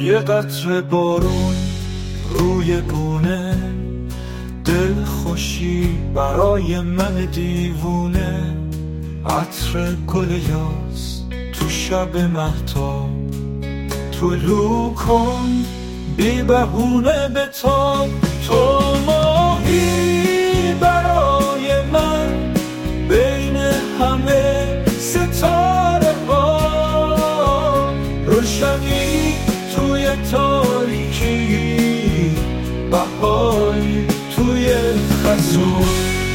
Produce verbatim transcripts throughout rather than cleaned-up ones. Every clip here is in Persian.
یه قطره بارون روی گونه، دل خوشی برای من دیوونه. عطر گل یاس تو شب مهتاب، طلوع کن بی بهونه به تاب. تو ماهی برای من بین همه ستاره ها، روشنی توی تاریکی، بهاری توی خزون.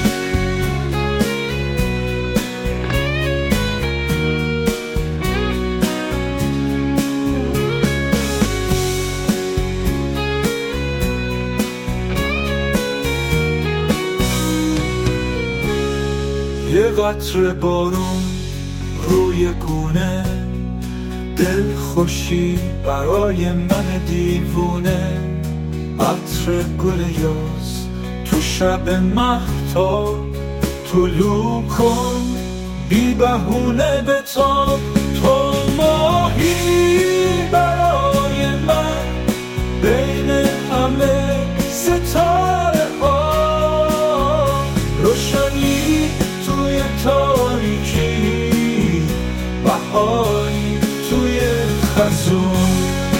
یه قطره بارون روی گونه، دل خوشی برای من دیوونه. عطر گل یاس تو شب مهتاب، طلوع کن بی بهونه به تاب. تو ماهی برای من بین همه ستاره ها، روشنی توی تاریکی، بهاری توی خزون.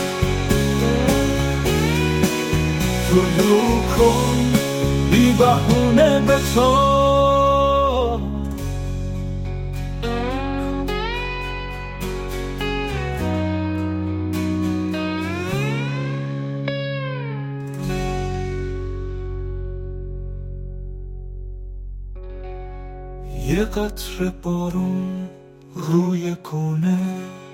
طلوع کن بی بهونه به تاب. یه قطره بارون روی گونه،